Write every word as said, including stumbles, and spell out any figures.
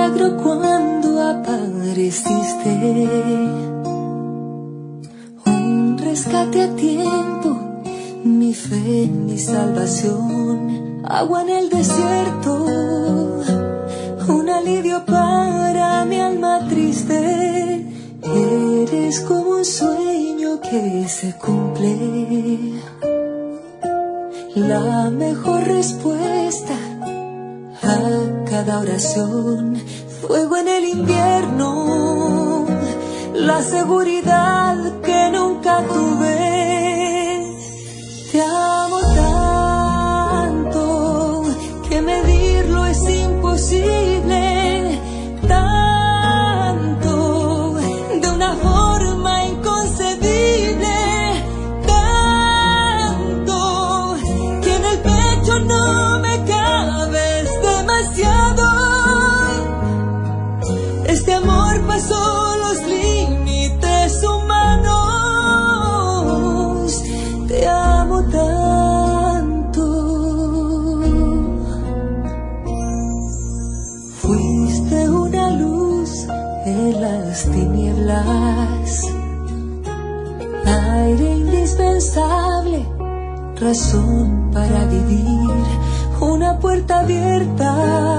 milagro cuando apareciste, un rescate a tiempo, mi fe, mi salvación, agua en el desierto, un alivio para mi alma triste. Eres como un sueño que se cumple, la mejor respuesta a cada oración, fuego en el invierno, la seguridad que nunca tuve. Te amo tanto que medirlo es imposible, tanto, de una forma inconcebible, tanto, que en el pecho no me cabes demasiado. Este amor pasó los límites humanos. Te amo tanto. Fuiste una luz en las tinieblas, aire indispensable, razón para vivir, una puerta abierta